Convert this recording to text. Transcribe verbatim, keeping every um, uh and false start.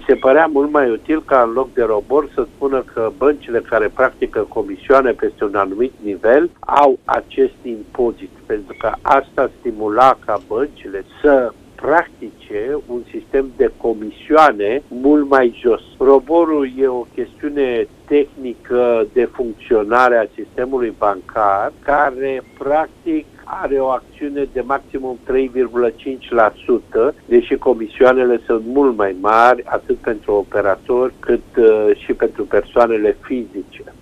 se părea mult mai util ca în loc de robor să spună că băncile care practică comisioane peste un anumit nivel au acest impozit, pentru că asta stimula ca băncile să practice un sistem de comisioane mult mai jos. Roborul e o chestiune tehnică de funcționare a sistemului bancar care practic are o acțiune de maximum trei virgulă cinci la sută, deși comisioanele sunt mult mai mari, atât pentru operatori cât uh, și pentru persoanele fizice.